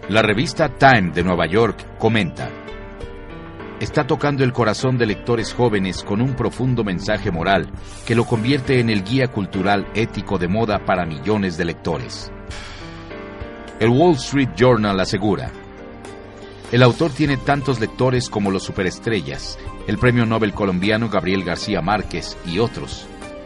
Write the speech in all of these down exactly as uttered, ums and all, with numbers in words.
La revista Time de Nueva York comenta: está tocando el corazón de lectores jóvenes con un profundo mensaje moral que lo convierte en el guía cultural ético de moda para millones de lectores. El Wall Street Journal asegura: el autor tiene tantos lectores como los superestrellas, el premio Nobel colombiano Gabriel García Márquez y otros.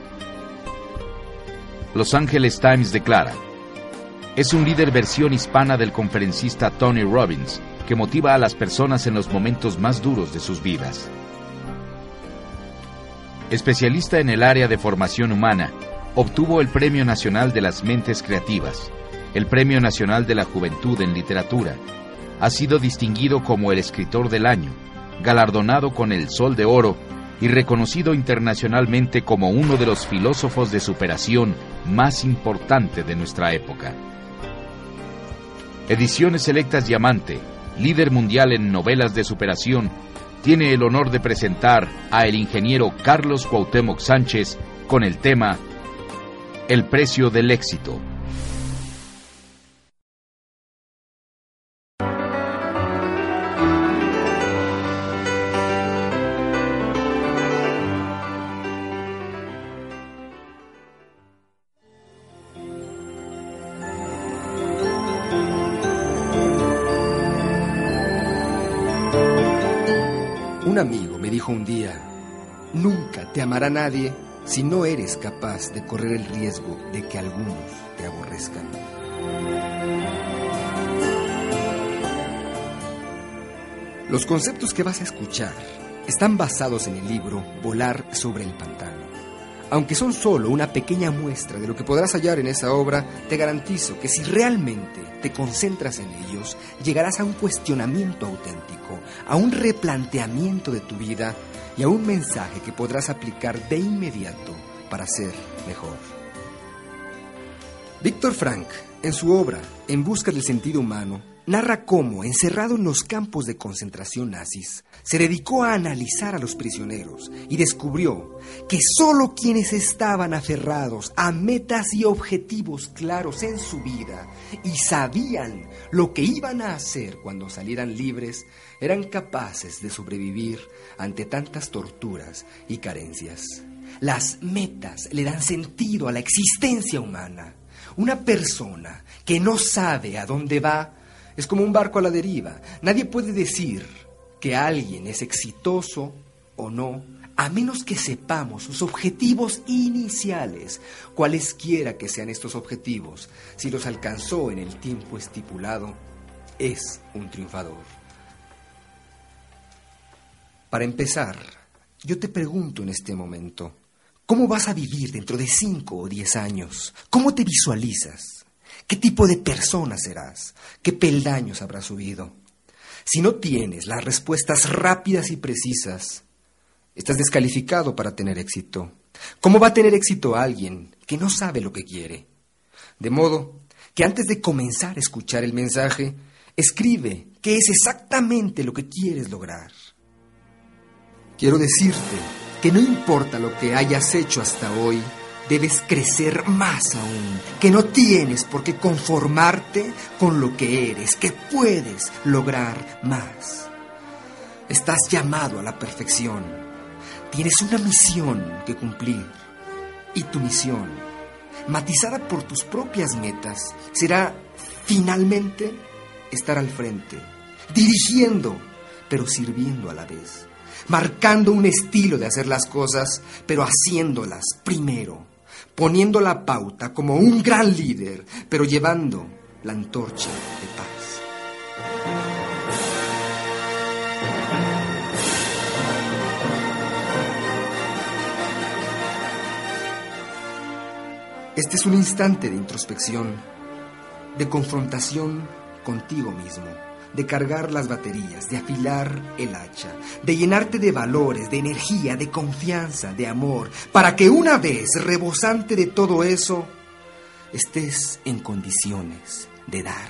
Los Angeles Times declara: es un líder versión hispana del conferencista Tony Robbins, que motiva a las personas en los momentos más duros de sus vidas. Especialista en el área de formación humana, obtuvo el Premio Nacional de las Mentes Creativas, el Premio Nacional de la Juventud en Literatura. Ha sido distinguido como el Escritor del Año, galardonado con el Sol de Oro y reconocido internacionalmente como uno de los filósofos de superación más importante de nuestra época. Ediciones Selectas Diamante, líder mundial en novelas de superación, tiene el honor de presentar a el ingeniero Carlos Cuauhtémoc Sánchez con el tema El precio del éxito. Un amigo me dijo un día: nunca te amará nadie si no eres capaz de correr el riesgo de que algunos te aborrezcan. Los conceptos que vas a escuchar están basados en el libro Volar sobre el pantano. Aunque son solo una pequeña muestra de lo que podrás hallar en esa obra, te garantizo que si realmente te concentras en ellos, llegarás a un cuestionamiento auténtico, a un replanteamiento de tu vida y a un mensaje que podrás aplicar de inmediato para ser mejor. Viktor Frankl, en su obra En busca del sentido humano, narra cómo, encerrado en los campos de concentración nazis, se dedicó a analizar a los prisioneros y descubrió que solo quienes estaban aferrados a metas y objetivos claros en su vida y sabían lo que iban a hacer cuando salieran libres, eran capaces de sobrevivir ante tantas torturas y carencias. Las metas le dan sentido a la existencia humana. Una persona que no sabe a dónde va es como un barco a la deriva. Nadie puede decir que alguien es exitoso o no, a menos que sepamos sus objetivos iniciales, cualesquiera que sean estos objetivos. Si los alcanzó en el tiempo estipulado, es un triunfador. Para empezar, yo te pregunto en este momento: ¿cómo vas a vivir dentro de cinco o diez años? ¿Cómo te visualizas? ¿Qué tipo de persona serás? ¿Qué peldaños habrás subido? Si no tienes las respuestas rápidas y precisas, estás descalificado para tener éxito. ¿Cómo va a tener éxito alguien que no sabe lo que quiere? De modo que antes de comenzar a escuchar el mensaje, escribe qué es exactamente lo que quieres lograr. Quiero decirte que no importa lo que hayas hecho hasta hoy, debes crecer más aún, que no tienes por qué conformarte con lo que eres, que puedes lograr más. Estás llamado a la perfección. Tienes una misión que cumplir. Y tu misión, matizada por tus propias metas, será finalmente estar al frente, dirigiendo, pero sirviendo a la vez. Marcando un estilo de hacer las cosas, pero haciéndolas primero, poniendo la pauta como un gran líder, pero llevando la antorcha de paz. Este es un instante de introspección, de confrontación contigo mismo, de cargar las baterías, de afilar el hacha, de llenarte de valores, de energía, de confianza, de amor, para que una vez rebosante de todo eso, estés en condiciones de dar.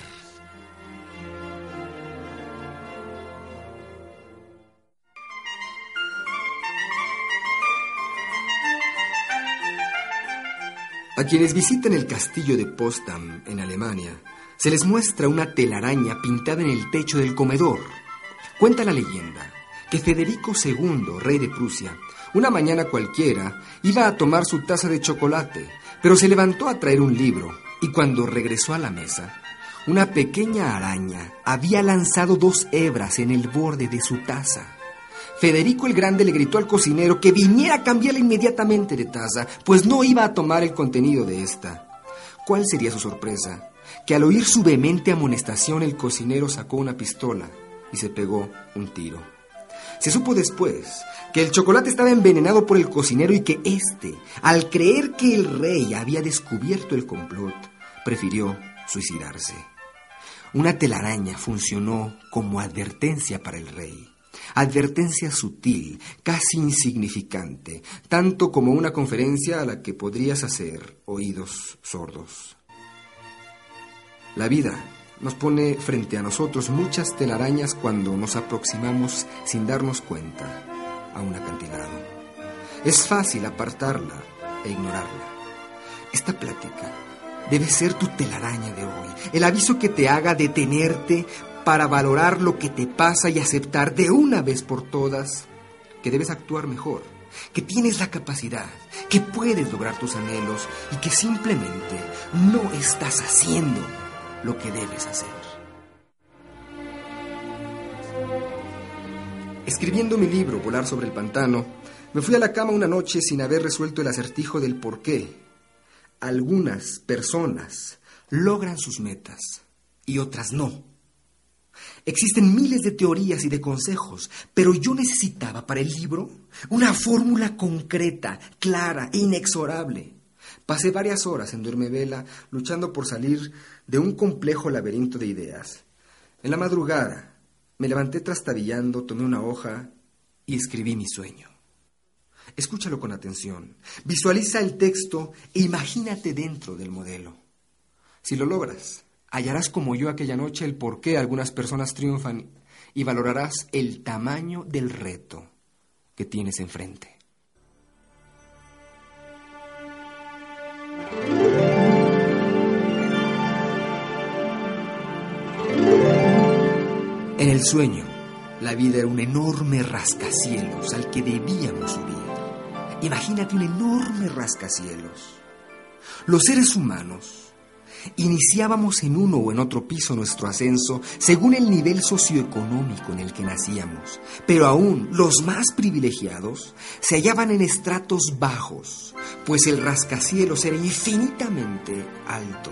A quienes visiten el castillo de Potsdam en Alemania, se les muestra una telaraña pintada en el techo del comedor. Cuenta la leyenda que Federico segundo, rey de Prusia, una mañana cualquiera iba a tomar su taza de chocolate, pero se levantó a traer un libro y cuando regresó a la mesa, una pequeña araña había lanzado dos hebras en el borde de su taza. Federico el Grande le gritó al cocinero que viniera a cambiarla inmediatamente de taza, pues no iba a tomar el contenido de esta. ¿Cuál sería su sorpresa? Que al oír su vehemente amonestación el cocinero sacó una pistola y se pegó un tiro. Se supo después que el chocolate estaba envenenado por el cocinero y que éste, al creer que el rey había descubierto el complot, prefirió suicidarse. Una telaraña funcionó como advertencia para el rey. Advertencia sutil, casi insignificante, tanto como una conferencia a la que podrías hacer oídos sordos. La vida nos pone frente a nosotros muchas telarañas cuando nos aproximamos sin darnos cuenta a un acantilado. Es fácil apartarla e ignorarla. Esta plática debe ser tu telaraña de hoy, el aviso que te haga detenerte para valorar lo que te pasa y aceptar de una vez por todas que debes actuar mejor, que tienes la capacidad, que puedes lograr tus anhelos y que simplemente no estás haciendo lo que debes hacer. Escribiendo mi libro, Volar sobre el pantano, me fui a la cama una noche sin haber resuelto el acertijo del por qué algunas personas logran sus metas y otras no. Existen miles de teorías y de consejos, pero yo necesitaba para el libro una fórmula concreta, clara e inexorable. Pasé varias horas en duermevela luchando por salir de un complejo laberinto de ideas. En la madrugada me levanté trastabillando, tomé una hoja y escribí mi sueño. Escúchalo con atención, visualiza el texto e imagínate dentro del modelo. Si lo logras, hallarás como yo aquella noche el por qué algunas personas triunfan y valorarás el tamaño del reto que tienes enfrente. En el sueño, la vida era un enorme rascacielos al que debíamos subir. Imagínate un enorme rascacielos. Los seres humanos iniciábamos en uno o en otro piso nuestro ascenso según el nivel socioeconómico en el que nacíamos, pero aún los más privilegiados se hallaban en estratos bajos, pues el rascacielos era infinitamente alto.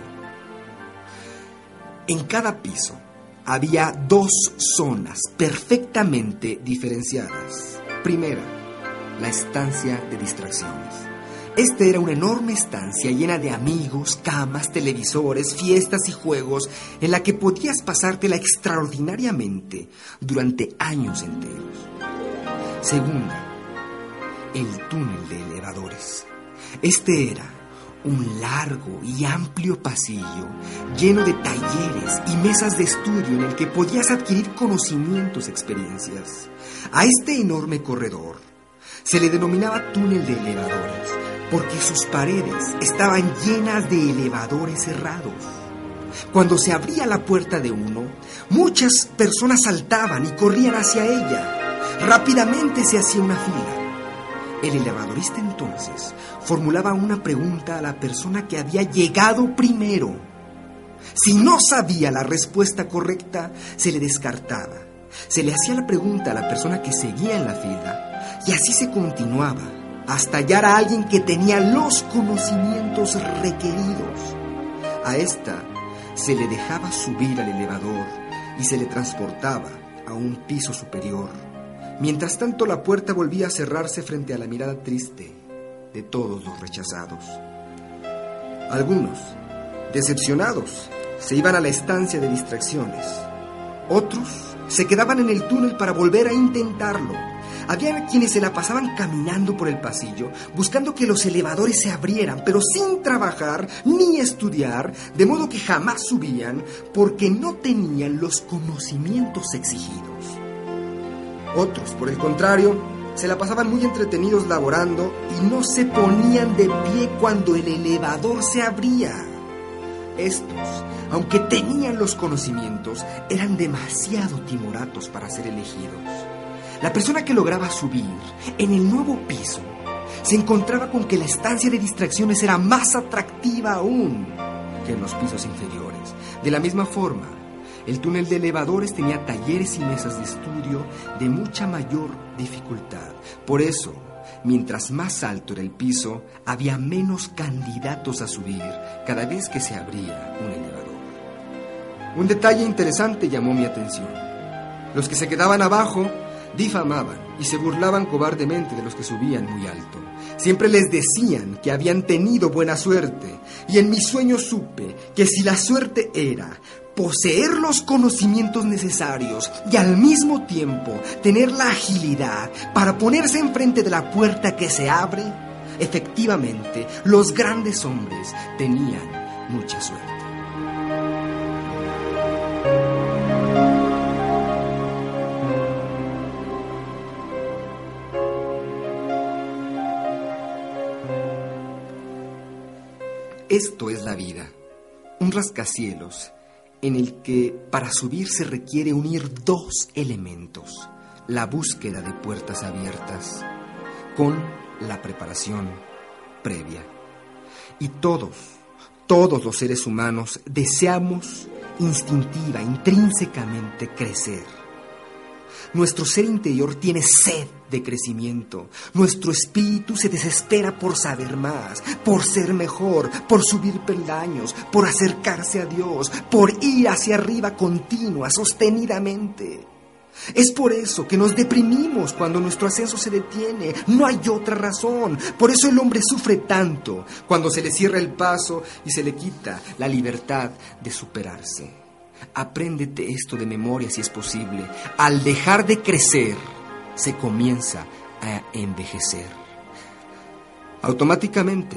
En cada piso había dos zonas perfectamente diferenciadas. Primera, la estancia de distracciones. Esta era una enorme estancia llena de amigos, camas, televisores, fiestas y juegos en la que podías pasártela extraordinariamente durante años enteros. Segunda, el túnel de elevadores. Este era un largo y amplio pasillo lleno de talleres y mesas de estudio en el que podías adquirir conocimientos, experiencias. A este enorme corredor se le denominaba túnel de elevadores porque sus paredes estaban llenas de elevadores cerrados. Cuando se abría la puerta de uno, muchas personas saltaban y corrían hacia ella. Rápidamente se hacía una fila. El elevadorista entonces formulaba una pregunta a la persona que había llegado primero. Si no sabía la respuesta correcta, se le descartaba. Se le hacía la pregunta a la persona que seguía en la fila y así se continuaba hasta hallar a alguien que tenía los conocimientos requeridos. A esta se le dejaba subir al elevador y se le transportaba a un piso superior. Mientras tanto, la puerta volvía a cerrarse frente a la mirada triste de todos los rechazados. Algunos, decepcionados, se iban a la estancia de distracciones. Otros se quedaban en el túnel para volver a intentarlo. Había quienes se la pasaban caminando por el pasillo, buscando que los elevadores se abrieran, pero sin trabajar ni estudiar, de modo que jamás subían porque no tenían los conocimientos exigidos. Otros, por el contrario, se la pasaban muy entretenidos laborando y no se ponían de pie cuando el elevador se abría. Estos aunque tenían los conocimientos, eran demasiado timoratos para ser elegidos. La persona que lograba subir en el nuevo piso se encontraba con que la estancia de distracciones era más atractiva aún que en los pisos inferiores. De la misma forma, el túnel de elevadores tenía talleres y mesas de estudio de mucha mayor dificultad. Por eso, mientras más alto era el piso, había menos candidatos a subir cada vez que se abría un elevador. Un detalle interesante llamó mi atención. Los que se quedaban abajo difamaban y se burlaban cobardemente de los que subían muy alto. Siempre les decían que habían tenido buena suerte, y en mis sueños supe que si la suerte era poseer los conocimientos necesarios y al mismo tiempo tener la agilidad para ponerse enfrente de la puerta que se abre, efectivamente los grandes hombres tenían mucha suerte. Esto es la vida, un rascacielos en el que para subir se requiere unir dos elementos: la búsqueda de puertas abiertas con la preparación previa. Y todos, todos los seres humanos deseamos instintiva, intrínsecamente crecer. Nuestro ser interior tiene sed de crecimiento. Nuestro espíritu se desespera por saber más, por ser mejor, por subir peldaños, por acercarse a Dios, por ir hacia arriba continua, sostenidamente. Es por eso que nos deprimimos cuando nuestro ascenso se detiene. No hay otra razón. Por eso el hombre sufre tanto cuando se le cierra el paso y se le quita la libertad de superarse. Apréndete esto de memoria si es posible. Al dejar de crecer, se comienza a envejecer. Automáticamente,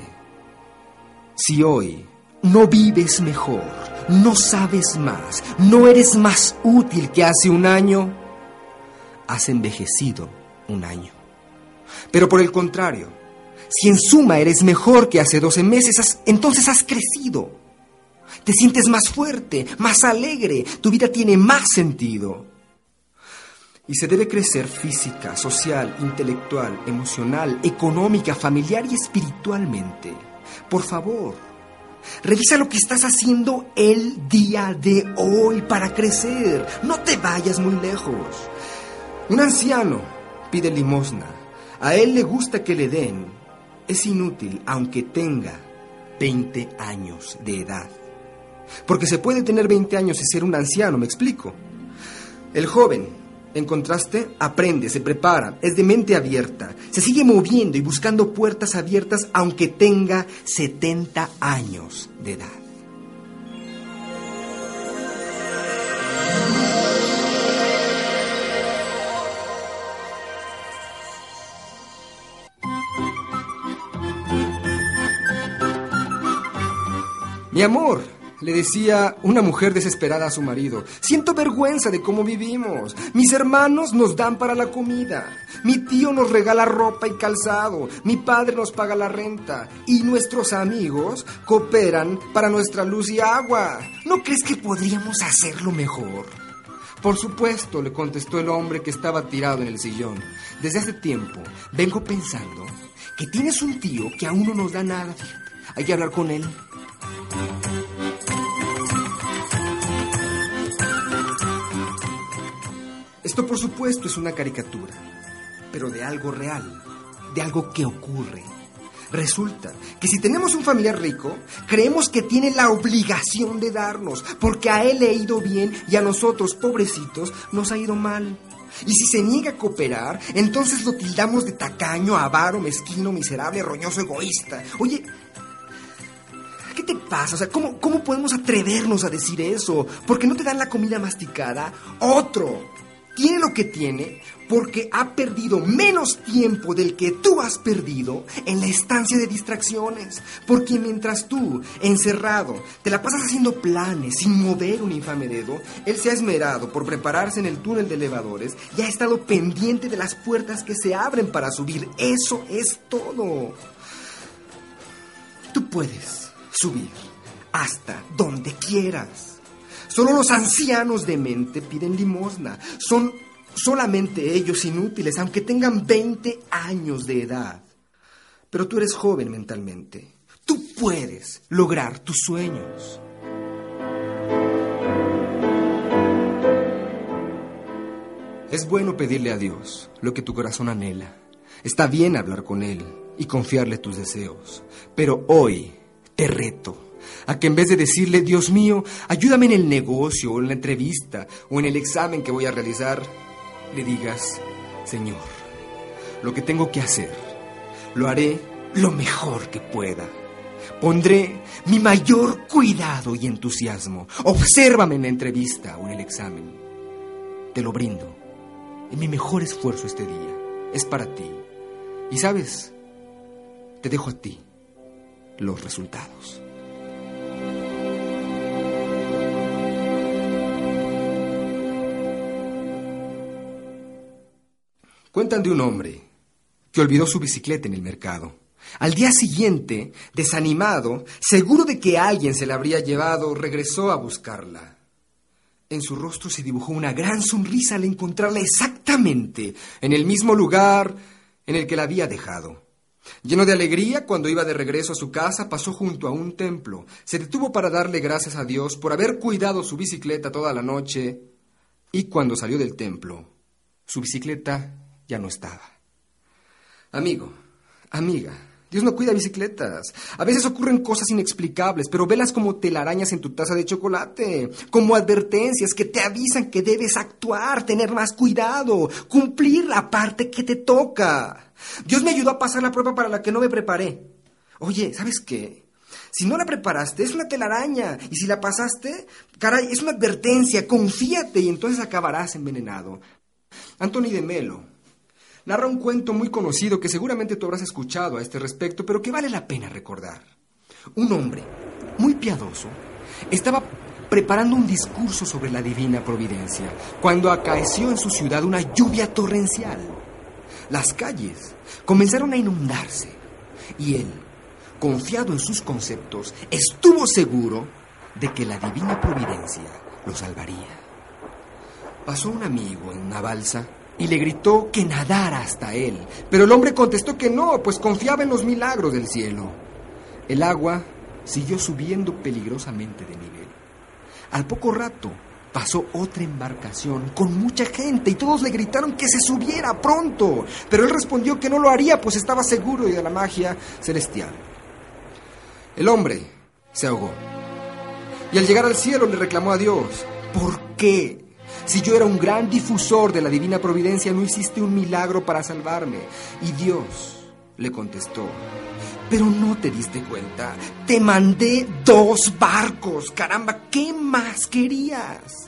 si hoy no vives mejor, no sabes más, no eres más útil que hace un año, has envejecido un año. Pero por el contrario, si en suma eres mejor que hace doce meses, has, entonces has crecido. Te sientes más fuerte, más alegre, tu vida tiene más sentido. Y se debe crecer física, social, intelectual, emocional, económica, familiar y espiritualmente. Por favor, revisa lo que estás haciendo el día de hoy para crecer. No te vayas muy lejos. Un anciano pide limosna. A él le gusta que le den. Es inútil aunque tenga veinte años de edad. Porque se puede tener veinte años y ser un anciano, ¿me explico? El joven, en contraste, aprende, se prepara, es de mente abierta, se sigue moviendo y buscando puertas abiertas aunque tenga setenta años de edad. Mi amor, le decía una mujer desesperada a su marido, siento vergüenza de cómo vivimos. Mis hermanos nos dan para la comida. Mi tío nos regala ropa y calzado. Mi padre nos paga la renta. Y nuestros amigos cooperan para nuestra luz y agua. ¿No crees que podríamos hacerlo mejor? Por supuesto, le contestó el hombre que estaba tirado en el sillón. Desde hace tiempo vengo pensando que tienes un tío que aún no nos da nada. Hay que hablar con él. Esto, por supuesto, es una caricatura, pero de algo real, de algo que ocurre. Resulta que si tenemos un familiar rico, creemos que tiene la obligación de darnos, porque a él le ha ido bien y a nosotros, pobrecitos, nos ha ido mal. Y si se niega a cooperar, entonces lo tildamos de tacaño, avaro, mezquino, miserable, roñoso, egoísta. Oye, ¿qué te pasa? O sea, ¿cómo, cómo podemos atrevernos a decir eso? ¿Porque no te dan la comida masticada? Otro tiene lo que tiene porque ha perdido menos tiempo del que tú has perdido en la estancia de distracciones. Porque mientras tú, encerrado, te la pasas haciendo planes sin mover un infame dedo, él se ha esmerado por prepararse en el túnel de elevadores y ha estado pendiente de las puertas que se abren para subir. Eso es todo. Tú puedes subir, hasta donde quieras. Solo los ancianos de mente piden limosna. Son solamente ellos inútiles, aunque tengan veinte años de edad. Pero tú eres joven mentalmente. Tú puedes lograr tus sueños. Es bueno pedirle a Dios lo que tu corazón anhela. Está bien hablar con Él y confiarle tus deseos. Pero hoy te reto a que en vez de decirle, Dios mío, ayúdame en el negocio o en la entrevista o en el examen que voy a realizar, le digas, Señor, lo que tengo que hacer, lo haré lo mejor que pueda. Pondré mi mayor cuidado y entusiasmo. Obsérvame en la entrevista o en el examen. Te lo brindo. Y mi mejor esfuerzo este día es para ti. Y sabes, te dejo a ti los resultados. Cuentan de un hombre que olvidó su bicicleta en el mercado. Al día siguiente, desanimado, seguro de que alguien se la habría llevado, regresó a buscarla. En su rostro se dibujó una gran sonrisa al encontrarla exactamente en el mismo lugar en el que la había dejado. Lleno de alegría, cuando iba de regreso a su casa, pasó junto a un templo. Se detuvo para darle gracias a Dios por haber cuidado su bicicleta toda la noche. Y cuando salió del templo, su bicicleta ya no estaba. Amigo, amiga, Dios no cuida bicicletas. A veces ocurren cosas inexplicables, pero velas como telarañas en tu taza de chocolate, como advertencias que te avisan que debes actuar, tener más cuidado, cumplir la parte que te toca. Dios me ayudó a pasar la prueba para la que no me preparé. Oye, ¿sabes qué? Si no la preparaste, es una telaraña. Y si la pasaste, caray, es una advertencia. Confíate y entonces acabarás envenenado. Anthony de Melo narra un cuento muy conocido que seguramente tú habrás escuchado a este respecto, pero que vale la pena recordar. Un hombre muy piadoso estaba preparando un discurso sobre la divina providencia cuando acaeció en su ciudad una lluvia torrencial. Las calles comenzaron a inundarse y él, confiado en sus conceptos, estuvo seguro de que la divina providencia lo salvaría. Pasó un amigo en una balsa y le gritó que nadara hasta él, pero el hombre contestó que no, pues confiaba en los milagros del cielo. El agua siguió subiendo peligrosamente de nivel. Al poco rato pasó otra embarcación con mucha gente y todos le gritaron que se subiera pronto, pero él respondió que no lo haría, pues estaba seguro de la magia celestial. El hombre se ahogó y al llegar al cielo le reclamó a Dios, ¿por qué? Si yo era un gran difusor de la divina providencia, no hiciste un milagro para salvarme. Y Dios le contestó, pero no te diste cuenta. Te mandé dos barcos. Caramba, ¿qué más querías?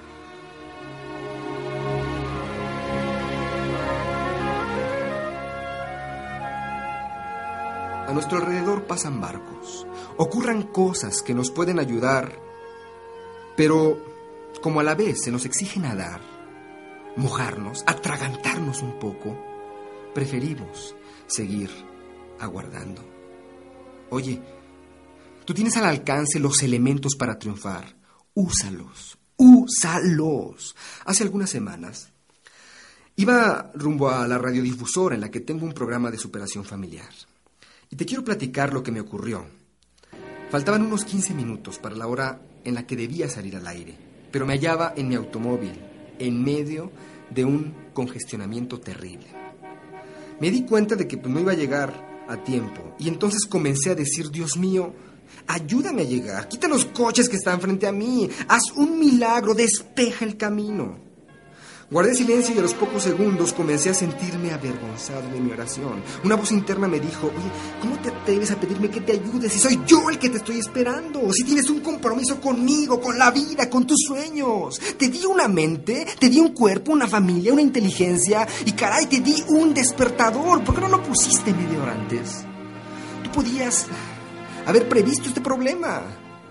A nuestro alrededor pasan barcos. Ocurran cosas que nos pueden ayudar, pero como a la vez se nos exige nadar, mojarnos, atragantarnos un poco, preferimos seguir aguardando. Oye, tú tienes al alcance los elementos para triunfar. Úsalos, úsalos. Hace algunas semanas iba rumbo a la radiodifusora en la que tengo un programa de superación familiar. Y te quiero platicar lo que me ocurrió. Faltaban unos quince minutos para la hora en la que debía salir al aire, pero me hallaba en mi automóvil, en medio de un congestionamiento terrible. Me di cuenta de que pues, no iba a llegar a tiempo, y entonces comencé a decir, Dios mío, ayúdame a llegar, quita los coches que están frente a mí, haz un milagro, despeja el camino. Guardé silencio y a los pocos segundos comencé a sentirme avergonzado de mi oración. Una voz interna me dijo, oye, ¿cómo te atreves a pedirme que te ayude si soy yo el que te estoy esperando? Si tienes un compromiso conmigo, con la vida, con tus sueños. Te di una mente, te di un cuerpo, una familia, una inteligencia y caray, te di un despertador. ¿Por qué no lo pusiste media hora antes? Tú podías haber previsto este problema.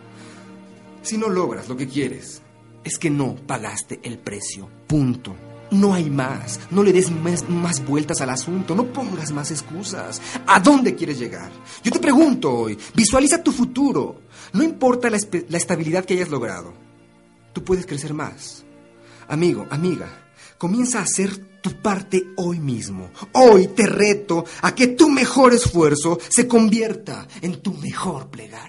Si no logras lo que quieres, es que no pagaste el precio. Punto. No hay más. No le des más, más vueltas al asunto. No pongas más excusas. ¿A dónde quieres llegar? Yo te pregunto hoy. Visualiza tu futuro. No importa la, la estabilidad que hayas logrado. Tú puedes crecer más. Amigo, amiga, comienza a hacer tu parte hoy mismo. Hoy te reto a que tu mejor esfuerzo se convierta en tu mejor plegaria.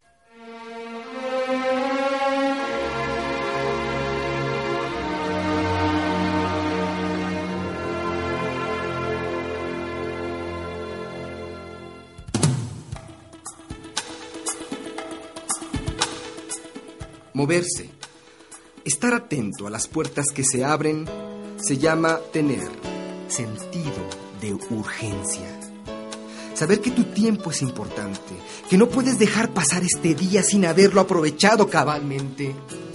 Moverse, estar atento a las puertas que se abren, se llama tener sentido de urgencia. Saber que tu tiempo es importante, que no puedes dejar pasar este día sin haberlo aprovechado cabalmente.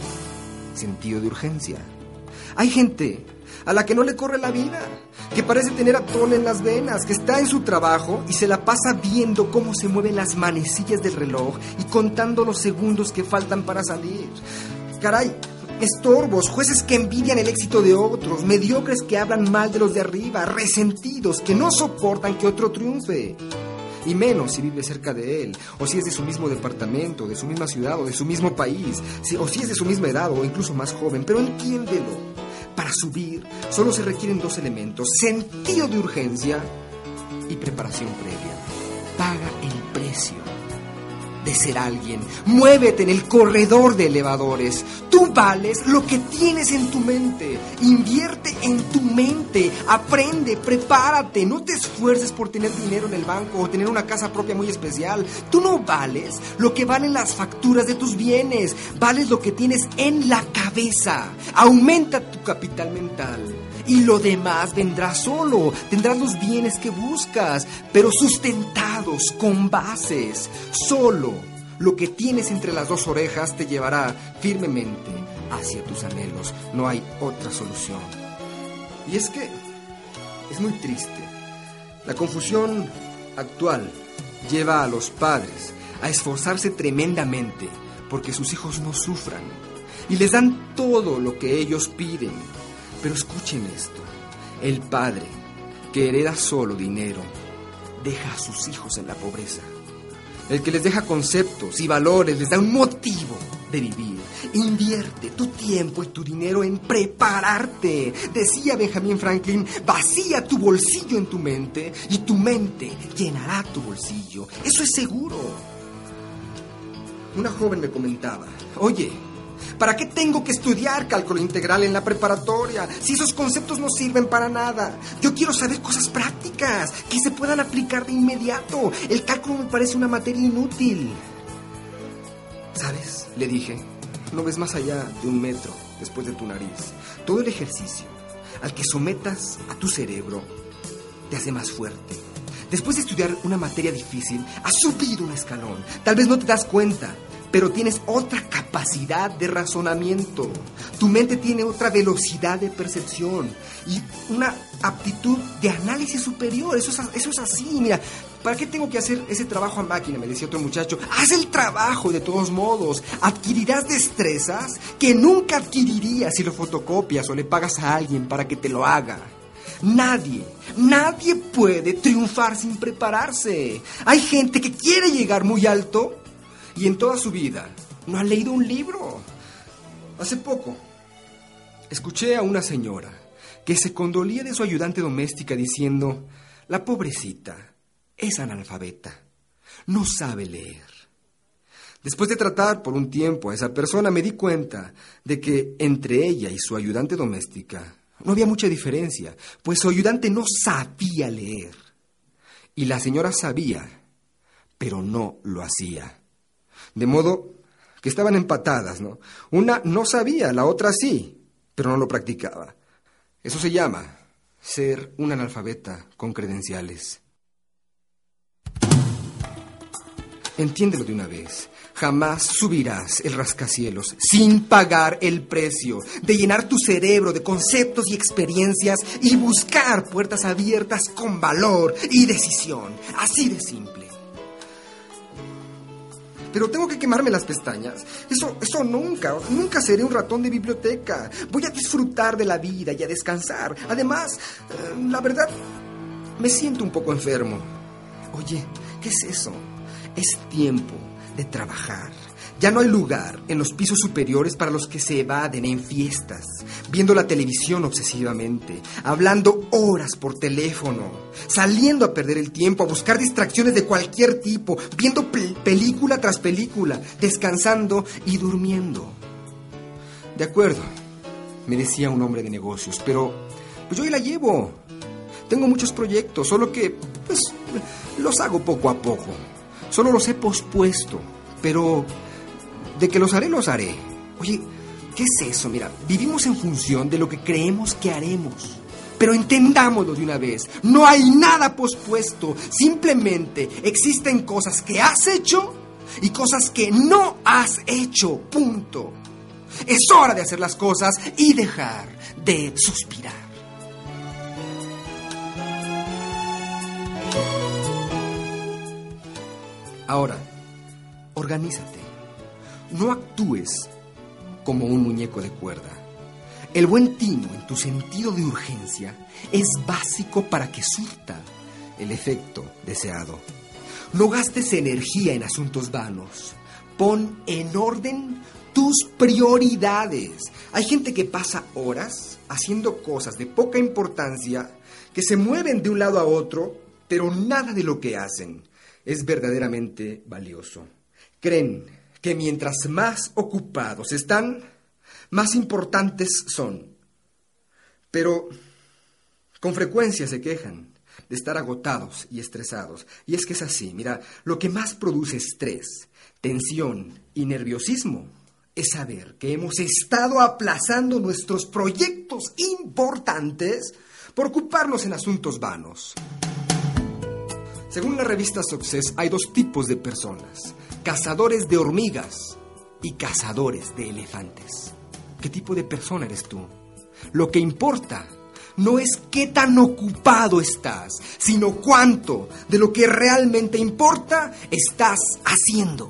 Sentido de urgencia. Hay gente a la que no le corre la vida, que parece tener atole en las venas, que está en su trabajo y se la pasa viendo cómo se mueven las manecillas del reloj y contando los segundos que faltan para salir. Caray, estorbos, jueces que envidian el éxito de otros, mediocres que hablan mal de los de arriba, resentidos que no soportan que otro triunfe. Y menos si vive cerca de él, o si es de su mismo departamento, de su misma ciudad o de su mismo país, si, o si es de su misma edad o incluso más joven. Pero entiéndelo, para subir solo se requieren dos elementos: sentido de urgencia y preparación previa. Paga el precio de ser alguien. Muévete en el corredor de elevadores. Tú vales lo que tienes en tu mente. Invierte en tu mente. Aprende, prepárate. No te esfuerces por tener dinero en el banco o tener una casa propia muy especial. Tú no vales lo que valen las facturas de tus bienes. Vales lo que tienes en la cabeza. Aumenta tu capital mental. Y lo demás vendrá solo. Tendrás los bienes que buscas, pero sustentados, con bases. Solo lo que tienes entre las dos orejas te llevará firmemente hacia tus anhelos. No hay otra solución. Y es que es muy triste. La confusión actual lleva a los padres a esforzarse tremendamente porque sus hijos no sufran. Y les dan todo lo que ellos piden. Pero escuchen esto, el padre que hereda solo dinero deja a sus hijos en la pobreza. El que les deja conceptos y valores, les da un motivo de vivir. Invierte tu tiempo y tu dinero en prepararte. Decía Benjamin Franklin, vacía tu bolsillo en tu mente y tu mente llenará tu bolsillo. Eso es seguro. Una joven me comentaba, oye, ¿para qué tengo que estudiar cálculo integral en la preparatoria si esos conceptos no sirven para nada? Yo quiero saber cosas prácticas que se puedan aplicar de inmediato. El cálculo me parece una materia inútil. ¿Sabes? Le dije, no ves más allá de un metro después de tu nariz. Todo el ejercicio al que sometas a tu cerebro te hace más fuerte. Después de estudiar una materia difícil, has subido un escalón. Tal vez no te das cuenta, pero tienes otra capacidad de razonamiento. Tu mente tiene otra velocidad de percepción y una aptitud de análisis superior. Eso es, eso es así. Mira, ¿para qué tengo que hacer ese trabajo a máquina?, me decía otro muchacho. Haz el trabajo de todos modos. Adquirirás destrezas que nunca adquirirías si lo fotocopias o le pagas a alguien para que te lo haga. Nadie, nadie puede triunfar sin prepararse. Hay gente que quiere llegar muy alto y en toda su vida no ha leído un libro. Hace poco escuché a una señora que se condolía de su ayudante doméstica diciendo, la pobrecita es analfabeta, no sabe leer. Después de tratar por un tiempo a esa persona me di cuenta de que entre ella y su ayudante doméstica no había mucha diferencia, pues su ayudante no sabía leer y la señora sabía, pero no lo hacía. De modo que estaban empatadas, ¿no? Una no sabía, la otra sí, pero no lo practicaba. Eso se llama ser un analfabeta con credenciales. Entiéndelo de una vez. Jamás subirás el rascacielos sin pagar el precio de llenar tu cerebro de conceptos y experiencias y buscar puertas abiertas con valor y decisión. Así de simple. pero tengo que quemarme las pestañas. Eso, eso nunca, nunca seré un ratón de biblioteca. Voy a disfrutar de la vida y a descansar. Además, eh, la verdad, me siento un poco enfermo. Oye, ¿qué es eso? Es tiempo de trabajar. Ya no hay lugar en los pisos superiores para los que se evaden en fiestas, viendo la televisión obsesivamente, hablando horas por teléfono, saliendo a perder el tiempo, a buscar distracciones de cualquier tipo, viendo pel- película tras película, descansando y durmiendo. De acuerdo, me decía un hombre de negocios, pero pues yo ahí la llevo. Tengo muchos proyectos, solo que pues los hago poco a poco. Solo los he pospuesto, pero de que los haré, los haré. Oye, ¿qué es eso? Mira, vivimos en función de lo que creemos que haremos. Pero entendámoslo de una vez. No hay nada pospuesto. Simplemente existen cosas que has hecho y cosas que no has hecho. Punto. Es hora de hacer las cosas y dejar de suspirar. Ahora, organízate. No actúes como un muñeco de cuerda. El buen tino en tu sentido de urgencia es básico para que surta el efecto deseado. No gastes energía en asuntos vanos. Pon en orden tus prioridades. Hay gente que pasa horas haciendo cosas de poca importancia, que se mueven de un lado a otro, pero nada de lo que hacen es verdaderamente valioso. Creen que mientras más ocupados están, más importantes son. Pero con frecuencia se quejan de estar agotados y estresados. Y es que es así, mira, lo que más produce estrés, tensión y nerviosismo es saber que hemos estado aplazando nuestros proyectos importantes por ocuparnos en asuntos vanos. Según la revista Success, hay dos tipos de personas: cazadores de hormigas y cazadores de elefantes. ¿Qué tipo de persona eres tú? Lo que importa no es qué tan ocupado estás, sino cuánto de lo que realmente importa estás haciendo.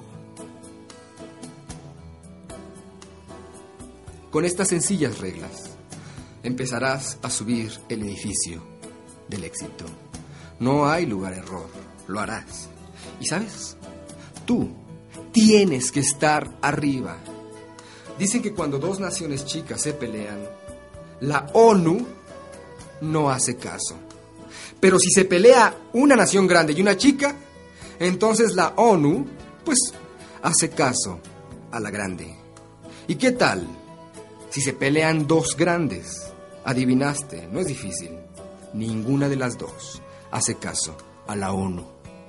Con estas sencillas reglas, empezarás a subir el edificio del éxito. No hay lugar a error, lo harás. ¿Y sabes? Tú tienes que estar arriba. Dicen que cuando dos naciones chicas se pelean, la ONU no hace caso. Pero si se pelea una nación grande y una chica, entonces la ONU, pues, hace caso a la grande. ¿Y qué tal si se pelean dos grandes? Adivinaste, no es difícil. Ninguna de las dos hace caso a la ONU.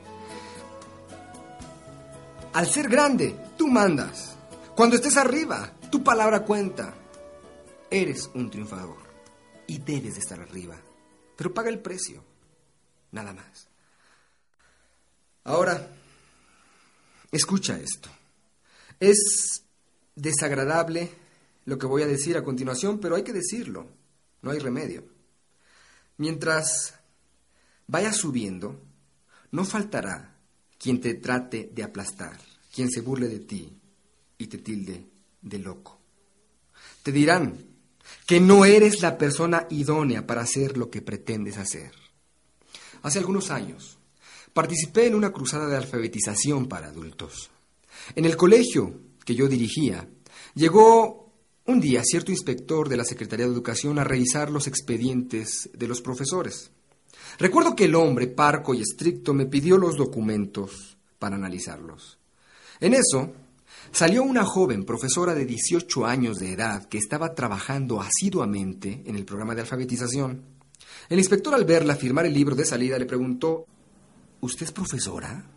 Al ser grande, tú mandas. Cuando estés arriba, tu palabra cuenta. Eres un triunfador y debes de estar arriba, pero paga el precio, nada más. Ahora, escucha esto. Es desagradable lo que voy a decir a continuación, pero hay que decirlo, no hay remedio. Mientras vayas subiendo, no faltará quien te trate de aplastar, quien se burle de ti y te tilde de loco. Te dirán que no eres la persona idónea para hacer lo que pretendes hacer. Hace algunos años, participé en una cruzada de alfabetización para adultos. En el colegio que yo dirigía, llegó un día cierto inspector de la Secretaría de Educación a revisar los expedientes de los profesores. Recuerdo que el hombre, parco y estricto, me pidió los documentos para analizarlos. En eso, salió una joven profesora de dieciocho años de edad que estaba trabajando asiduamente en el programa de alfabetización. El inspector, al verla firmar el libro de salida, le preguntó: ¿Usted es profesora?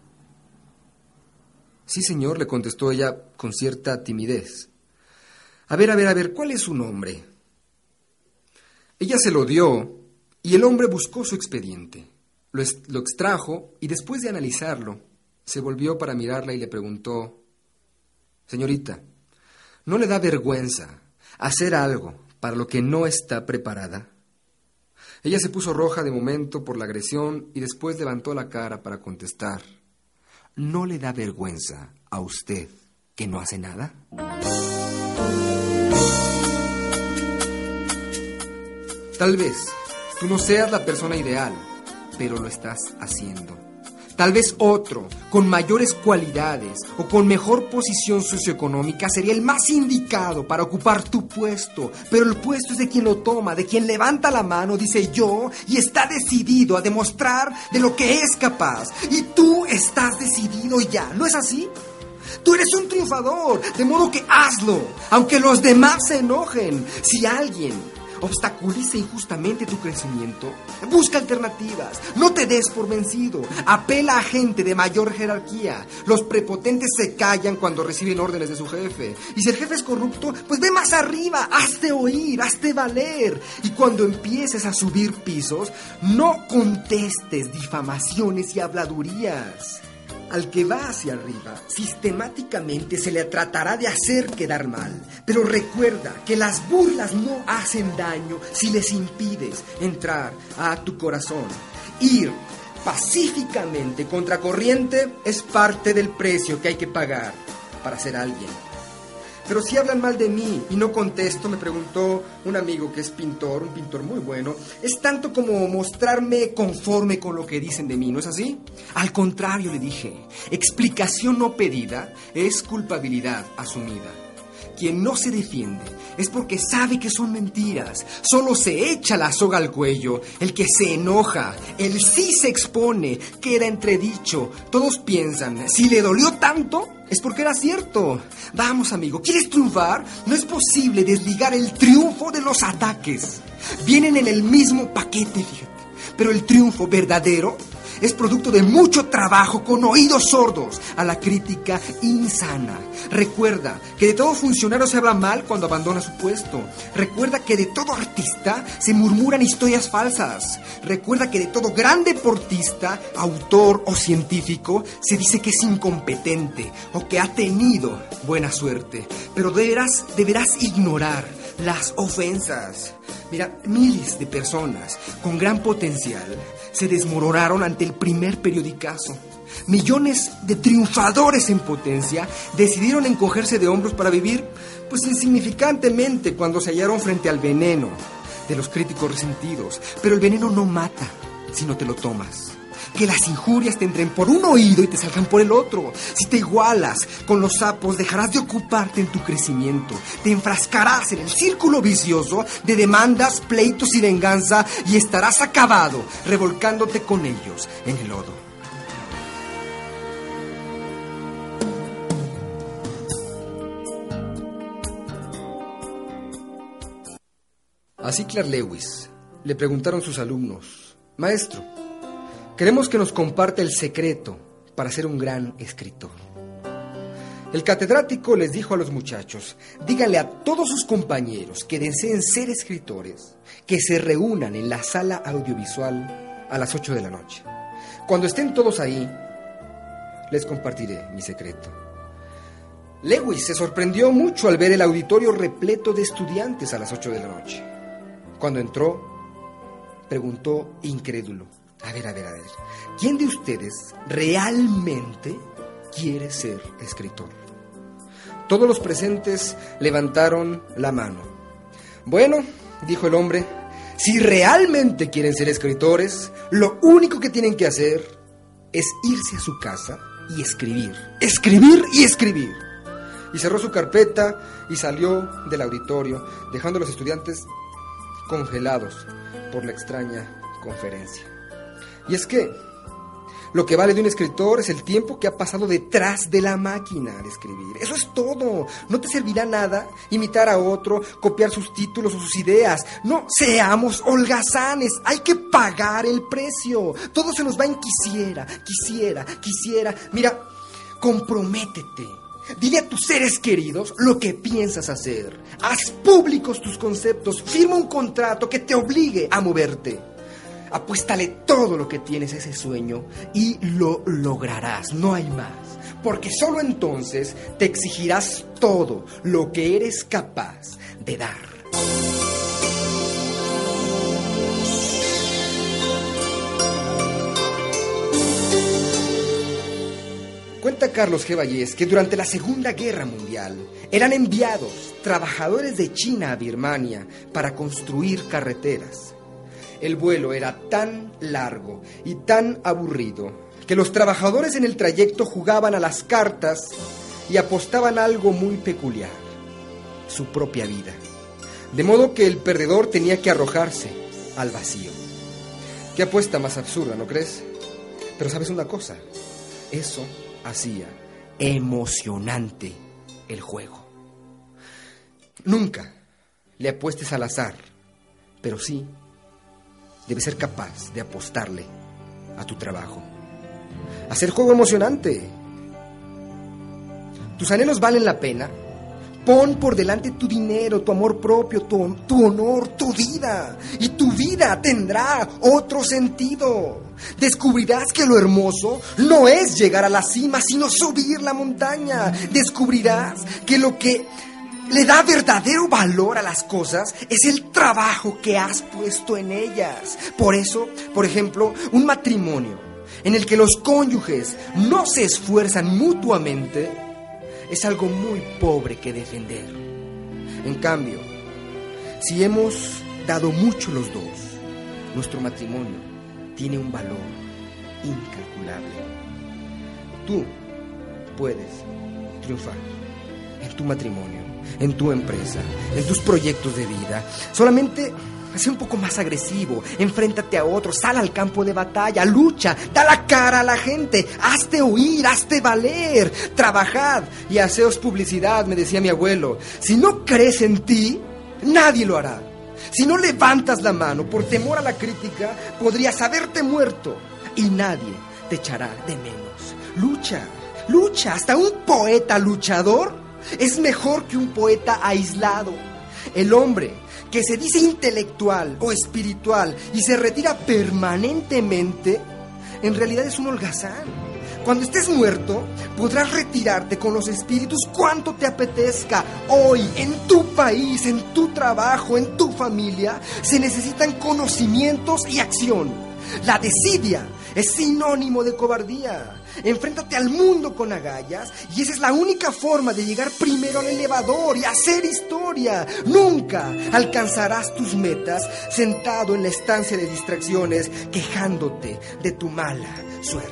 Sí, señor, le contestó ella con cierta timidez. A ver, a ver, a ver, ¿cuál es su nombre? Ella se lo dio y el hombre buscó su expediente. Lo, est- lo extrajo y después de analizarlo, se volvió para mirarla y le preguntó: Señorita, ¿no le da vergüenza hacer algo para lo que no está preparada? Ella se puso roja de momento por la agresión y después levantó la cara para contestar: ¿no le da vergüenza a usted que no hace nada? Tal vez tú no seas la persona ideal, pero lo estás haciendo. Tal vez otro, con mayores cualidades o con mejor posición socioeconómica, sería el más indicado para ocupar tu puesto. Pero el puesto es de quien lo toma, de quien levanta la mano, dice yo, y está decidido a demostrar de lo que es capaz. Y tú estás decidido ya, ¿no es así? Tú eres un triunfador, de modo que hazlo, aunque los demás se enojen. Si alguien obstaculiza injustamente tu crecimiento, busca alternativas, no te des por vencido, apela a gente de mayor jerarquía. Los prepotentes se callan cuando reciben órdenes de su jefe, y si el jefe es corrupto, pues ve más arriba, hazte oír, hazte valer. Y cuando empieces a subir pisos, no contestes difamaciones y habladurías. Al que va hacia arriba, sistemáticamente se le tratará de hacer quedar mal. Pero recuerda que las burlas no hacen daño si les impides entrar a tu corazón. Ir pacíficamente contra corriente es parte del precio que hay que pagar para ser alguien. Pero si hablan mal de mí y no contesto, me preguntó un amigo que es pintor, un pintor muy bueno, es tanto como mostrarme conforme con lo que dicen de mí, ¿no es así? Al contrario, le dije, explicación no pedida es culpabilidad asumida. Quien no se defiende es porque sabe que son mentiras. Solo se echa la soga al cuello. El que se enoja, el sí se expone, queda entredicho. Todos piensan, si le dolió tanto, es porque era cierto. Vamos, amigo, ¿quieres triunfar? No es posible desligar el triunfo de los ataques. Vienen en el mismo paquete, fíjate. Pero el triunfo verdadero es producto de mucho trabajo con oídos sordos a la crítica insana. Recuerda que de todo funcionario se habla mal cuando abandona su puesto. Recuerda que de todo artista se murmuran historias falsas. Recuerda que de todo gran deportista, autor o científico se dice que es incompetente o que ha tenido buena suerte. Pero deberás, deberás ignorar las ofensas. Mira, miles de personas con gran potencial se desmoronaron ante el primer periodicazo. Millones de triunfadores en potencia decidieron encogerse de hombros para vivir, pues insignificantemente, cuando se hallaron frente al veneno de los críticos resentidos. Pero el veneno no mata, si no te lo tomas. Que las injurias te entren por un oído y te salgan por el otro. Si te igualas con los sapos, dejarás de ocuparte en tu crecimiento. Te enfrascarás en el círculo vicioso de demandas, pleitos y venganza, y estarás acabado revolcándote con ellos en el lodo. Así Clark Lewis le preguntaron sus alumnos: maestro, queremos que nos comparta el secreto para ser un gran escritor. El catedrático les dijo a los muchachos: díganle a todos sus compañeros que deseen ser escritores que se reúnan en la sala audiovisual a las ocho de la noche. Cuando estén todos ahí, les compartiré mi secreto. Lewis se sorprendió mucho al ver el auditorio repleto de estudiantes a las ocho de la noche. Cuando entró, preguntó incrédulo: A ver, a ver, a ver, ¿quién de ustedes realmente quiere ser escritor? Todos los presentes levantaron la mano. Bueno, dijo el hombre, si realmente quieren ser escritores, lo único que tienen que hacer es irse a su casa y escribir. Escribir y escribir. Y cerró su carpeta y salió del auditorio, dejando a los estudiantes congelados por la extraña conferencia. Y es que lo que vale de un escritor es el tiempo que ha pasado detrás de la máquina de escribir. Eso es todo. No te servirá nada imitar a otro, copiar sus títulos o sus ideas. No seamos holgazanes. Hay que pagar el precio. Todo se nos va en quisiera, quisiera, quisiera. Mira, comprométete. Dile a tus seres queridos lo que piensas hacer. Haz públicos tus conceptos. Firma un contrato que te obligue a moverte. Apuéstale todo lo que tienes a ese sueño y lo lograrás, no hay más. Porque solo entonces te exigirás todo lo que eres capaz de dar. Cuenta Carlos G. Vallés que durante la Segunda Guerra Mundial eran enviados trabajadores de China a Birmania para construir carreteras. El vuelo era tan largo y tan aburrido que los trabajadores en el trayecto jugaban a las cartas y apostaban algo muy peculiar: su propia vida. De modo que el perdedor tenía que arrojarse al vacío. Qué apuesta más absurda, ¿no crees? Pero ¿sabes una cosa? Eso hacía emocionante el juego. Nunca le apuestes al azar, pero sí debes ser capaz de apostarle a tu trabajo. Hacer juego emocionante. ¿Tus anhelos valen la pena? Pon por delante tu dinero, tu amor propio, tu, tu honor, tu vida. Y tu vida tendrá otro sentido. Descubrirás que lo hermoso no es llegar a la cima, sino subir la montaña. Descubrirás que lo que le da verdadero valor a las cosas es el trabajo que has puesto en ellas. Por eso, por ejemplo, un matrimonio en el que los cónyuges no se esfuerzan mutuamente es algo muy pobre que defender. En cambio, si hemos dado mucho los dos, nuestro matrimonio tiene un valor incalculable. Tú puedes triunfar en tu matrimonio, en tu empresa, en tus proyectos de vida. Solamente sé un poco más agresivo, enfréntate a otros, sal al campo de batalla, lucha, da la cara a la gente, hazte oír, hazte valer, trabajad y haceos publicidad, me decía mi abuelo. Si no crees en ti, nadie lo hará. Si no levantas la mano por temor a la crítica, podrías haberte muerto y nadie te echará de menos. Lucha, lucha, hasta un poeta luchador es mejor que un poeta aislado. El hombre que se dice intelectual o espiritual y se retira permanentemente, en realidad es un holgazán. Cuando estés muerto, podrás retirarte con los espíritus cuanto te apetezca. Hoy, en tu país, en tu trabajo, en tu familia, se necesitan conocimientos y acción. La desidia es sinónimo de cobardía. Enfréntate al mundo con agallas y esa es la única forma de llegar primero al elevador y hacer historia. Nunca alcanzarás tus metas sentado en la estancia de distracciones quejándote de tu mala suerte.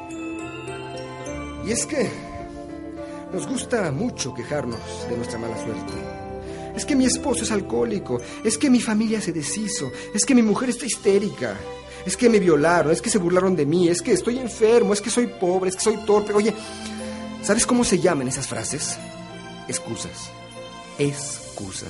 Y es que nos gusta mucho quejarnos de nuestra mala suerte. Es que mi esposo es alcohólico, es que mi familia se deshizo, es que mi mujer está histérica. Es que me violaron, es que se burlaron de mí, es que estoy enfermo, es que soy pobre, es que soy torpe. Oye, ¿sabes cómo se llaman esas frases? Excusas. Excusas.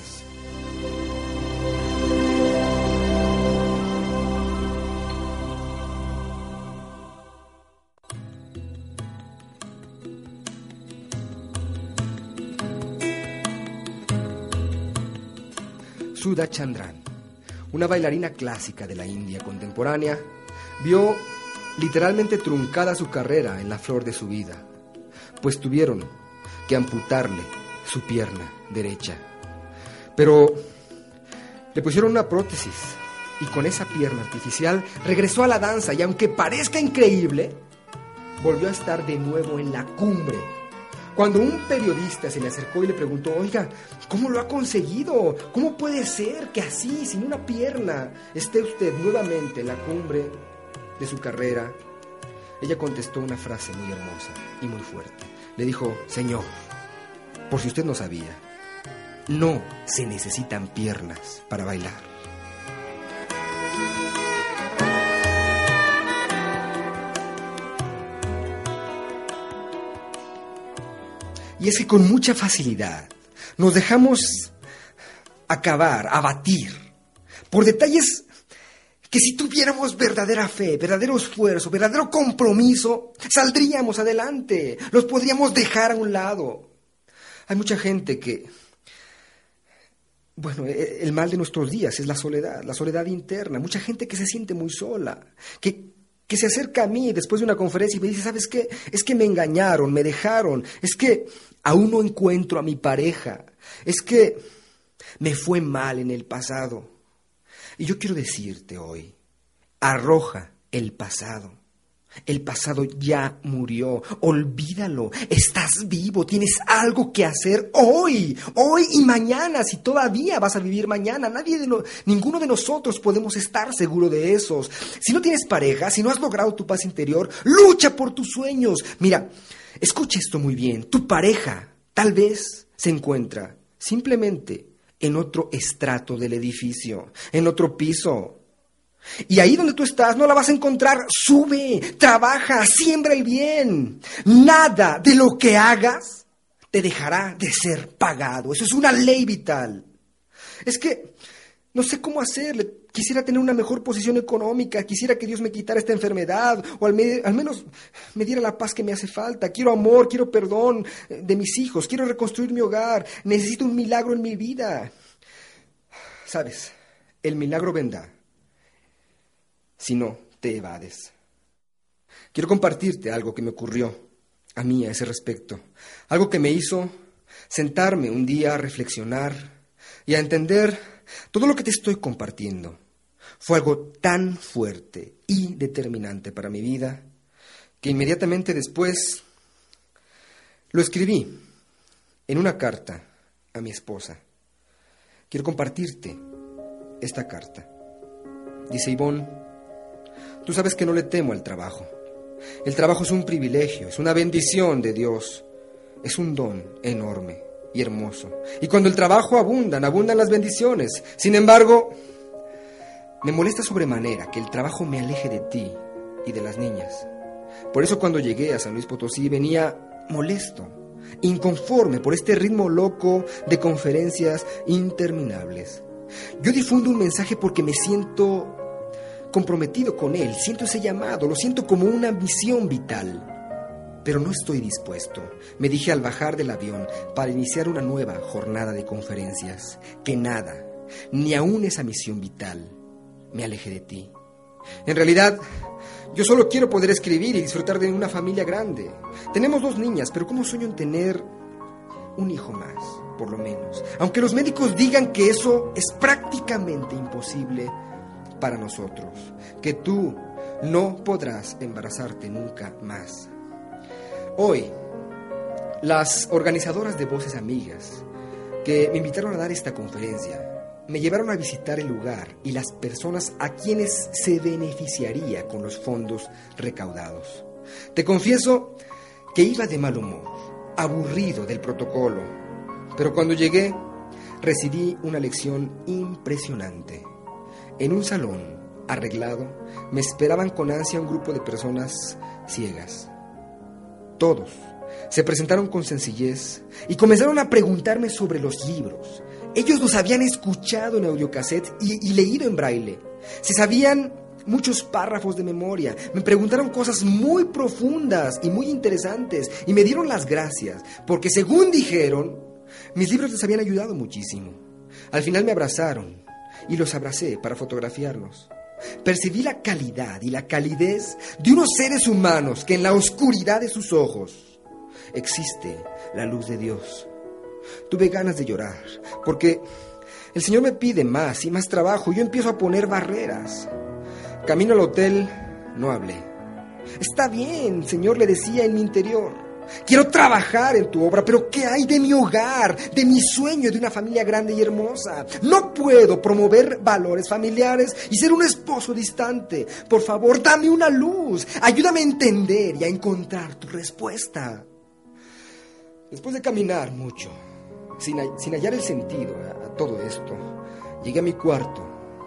Sudha Chandran, una bailarina clásica de la India contemporánea, vio literalmente truncada su carrera en la flor de su vida, pues tuvieron que amputarle su pierna derecha. Pero le pusieron una prótesis y con esa pierna artificial regresó a la danza y aunque parezca increíble, volvió a estar de nuevo en la cumbre. Cuando un periodista se le acercó y le preguntó: oiga, ¿cómo lo ha conseguido? ¿Cómo puede ser que así, sin una pierna, esté usted nuevamente en la cumbre de su carrera? Ella contestó una frase muy hermosa y muy fuerte. Le dijo: señor, por si usted no sabía, no se necesitan piernas para bailar. Y es que con mucha facilidad nos dejamos acabar, abatir, por detalles que si tuviéramos verdadera fe, verdadero esfuerzo, verdadero compromiso, saldríamos adelante, los podríamos dejar a un lado. Hay mucha gente que, bueno, el mal de nuestros días es la soledad, la soledad interna. Mucha gente que se siente muy sola, que... que se acerca a mí después de una conferencia y me dice: ¿sabes qué? Es que me engañaron, me dejaron, es que aún no encuentro a mi pareja, es que me fue mal en el pasado. Y yo quiero decirte hoy: arroja el pasado El pasado ya murió, olvídalo, estás vivo, tienes algo que hacer hoy, hoy y mañana, si todavía vas a vivir mañana. Nadie de no, ninguno de nosotros podemos estar seguro de eso. Si no tienes pareja, si no has logrado tu paz interior, lucha por tus sueños. Mira, escucha esto muy bien, tu pareja tal vez se encuentra simplemente en otro estrato del edificio, en otro piso. Y ahí donde tú estás no la vas a encontrar. Sube, trabaja, siembra el bien. Nada de lo que hagas te dejará de ser pagado. Eso es una ley vital. Es que no sé cómo hacerle. Quisiera tener una mejor posición económica. Quisiera que Dios me quitara esta enfermedad. O al, me- al menos me diera la paz que me hace falta. Quiero amor, quiero perdón de mis hijos. Quiero reconstruir mi hogar. Necesito un milagro en mi vida. ¿Sabes? El milagro vendrá si no te evades. Quiero compartirte algo que me ocurrió a mí a ese respecto. Algo que me hizo sentarme un día a reflexionar y a entender todo lo que te estoy compartiendo. Fue algo tan fuerte y determinante para mi vida que inmediatamente después lo escribí en una carta a mi esposa. Quiero compartirte esta carta. Dice: Ivonne, tú sabes que no le temo al trabajo. El trabajo es un privilegio, es una bendición de Dios. Es un don enorme y hermoso. Y cuando el trabajo abunda, abundan las bendiciones. Sin embargo, me molesta sobremanera que el trabajo me aleje de ti y de las niñas. Por eso cuando llegué a San Luis Potosí venía molesto, inconforme por este ritmo loco de conferencias interminables. Yo difundo un mensaje porque me siento comprometido con él, siento ese llamado, lo siento como una misión vital, pero no estoy dispuesto, me dije al bajar del avión, para iniciar una nueva jornada de conferencias, que nada, ni aún esa misión vital, me aleje de ti. En realidad, yo solo quiero poder escribir y disfrutar de una familia grande. Tenemos dos niñas, pero ¿cómo sueño en tener un hijo más, por lo menos? Aunque los médicos digan que eso es prácticamente imposible para nosotros, que tú no podrás embarazarte nunca más. Hoy, las organizadoras de Voces Amigas que me invitaron a dar esta conferencia me llevaron a visitar el lugar y las personas a quienes se beneficiaría con los fondos recaudados. Te confieso que iba de mal humor, aburrido del protocolo, pero cuando llegué recibí una lección impresionante. En un salón arreglado me esperaban con ansia un grupo de personas ciegas. Todos se presentaron con sencillez y comenzaron a preguntarme sobre los libros. Ellos los habían escuchado en audiocassette y, y leído en braille. Se sabían muchos párrafos de memoria. Me preguntaron cosas muy profundas y muy interesantes y me dieron las gracias porque, según dijeron, mis libros les habían ayudado muchísimo. Al final me abrazaron y los abracé para fotografiarnos. Percibí la calidad y la calidez de unos seres humanos que en la oscuridad de sus ojos existe la luz de Dios. Tuve ganas de llorar porque el Señor me pide más y más trabajo y yo empiezo a poner barreras. Camino al hotel, no hablé. Está bien, Señor, le decía en mi interior. Quiero trabajar en tu obra, pero ¿qué hay de mi hogar, de mi sueño de una familia grande y hermosa? No puedo promover valores familiares y ser un esposo distante. Por favor, dame una luz. Ayúdame a entender y a encontrar tu respuesta. Después de caminar mucho, sin, sin hallar el sentido a, a todo esto, llegué a mi cuarto.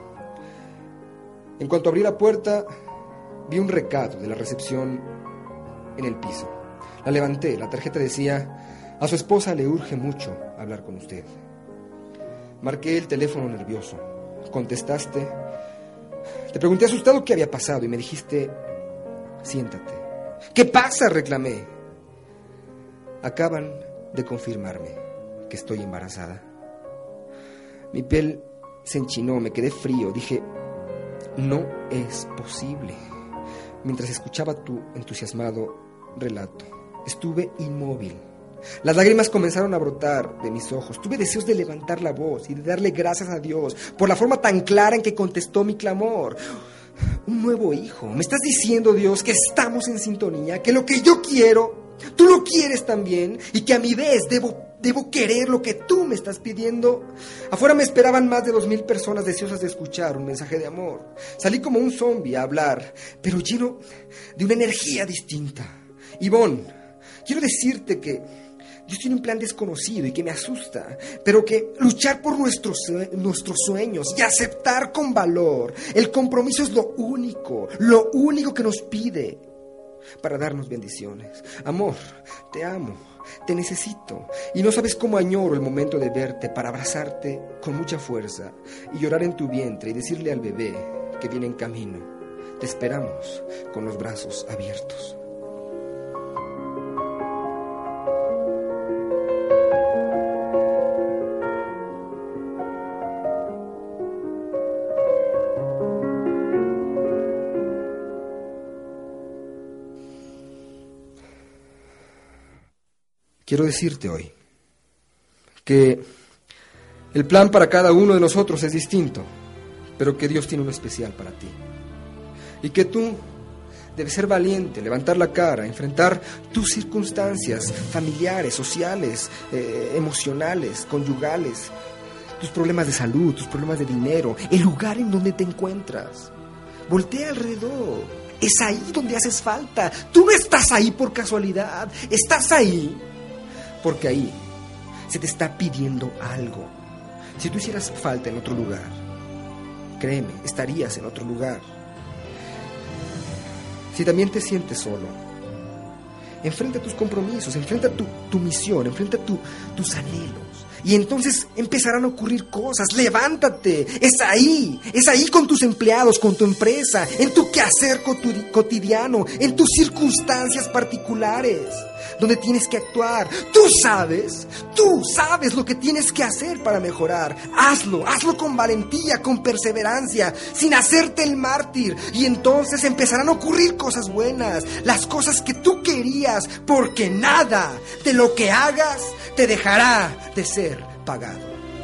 En cuanto abrí la puerta, vi un recado de la recepción en el piso. La levanté, la tarjeta decía: a su esposa le urge mucho hablar con usted. Marqué el teléfono nervioso. Contestaste. Te pregunté asustado qué había pasado y me dijiste: siéntate. ¿Qué pasa?, reclamé. Acaban de confirmarme que estoy embarazada. Mi piel se enchinó, me quedé frío. Dije: no es posible. Mientras escuchaba tu entusiasmado relato, estuve inmóvil. Las lágrimas comenzaron a brotar de mis ojos. Tuve deseos de levantar la voz y de darle gracias a Dios por la forma tan clara en que contestó mi clamor. Un nuevo hijo. Me estás diciendo, Dios, que estamos en sintonía, que lo que yo quiero, tú lo quieres también, y que a mi vez debo, debo querer lo que tú me estás pidiendo. Afuera me esperaban más de dos mil personas deseosas de escuchar un mensaje de amor. Salí como un zombie a hablar, pero lleno de una energía distinta. Ivonne, quiero decirte que Dios tiene un plan desconocido y que me asusta, pero que luchar por nuestros, nuestros sueños y aceptar con valor el compromiso es lo único, lo único que nos pide para darnos bendiciones. Amor, te amo, te necesito y no sabes cómo añoro el momento de verte para abrazarte con mucha fuerza y llorar en tu vientre y decirle al bebé que viene en camino. Te esperamos con los brazos abiertos. Quiero decirte hoy que el plan para cada uno de nosotros es distinto, pero que Dios tiene uno especial para ti. Y que tú debes ser valiente, levantar la cara, enfrentar tus circunstancias familiares, sociales, eh, emocionales, conyugales, tus problemas de salud, tus problemas de dinero, el lugar en donde te encuentras. Voltea alrededor. Es ahí donde haces falta. Tú no estás ahí por casualidad. Estás ahí porque ahí se te está pidiendo algo. Si tú hicieras falta en otro lugar, créeme, estarías en otro lugar. Si también te sientes solo, enfrenta tus compromisos, enfrenta tu, tu misión, enfrenta tu, tus anhelos. Y entonces empezarán a ocurrir cosas. Levántate, es ahí, es ahí con tus empleados, con tu empresa, en tu quehacer cotidiano, en tus circunstancias particulares, donde tienes que actuar. Tú sabes, tú sabes lo que tienes que hacer para mejorar. Hazlo, hazlo con valentía, con perseverancia, sin hacerte el mártir. Y entonces empezarán a ocurrir cosas buenas, las cosas que tú querías, porque nada de lo que hagas te dejará de ser pagado.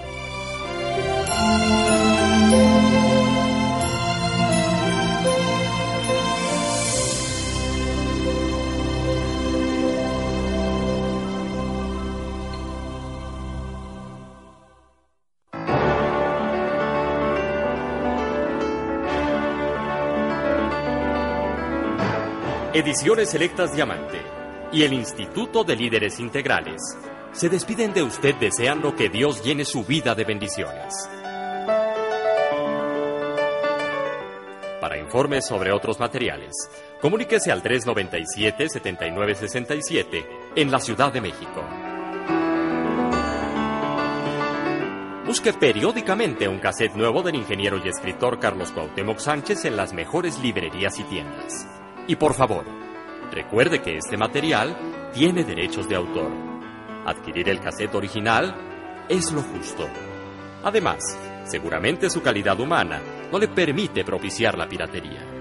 Ediciones Selectas Diamante y el Instituto de Líderes Integrales se despiden de usted deseando que Dios llene su vida de bendiciones. Para informes sobre otros materiales, comuníquese al tres noventa y siete, setenta y nueve sesenta y siete en la Ciudad de México. Busque periódicamente un cassette nuevo del ingeniero y escritor Carlos Cuauhtémoc Sánchez en las mejores librerías y tiendas. Y por favor, recuerde que este material tiene derechos de autor. Adquirir el cassette original es lo justo. Además, seguramente su calidad humana no le permite propiciar la piratería.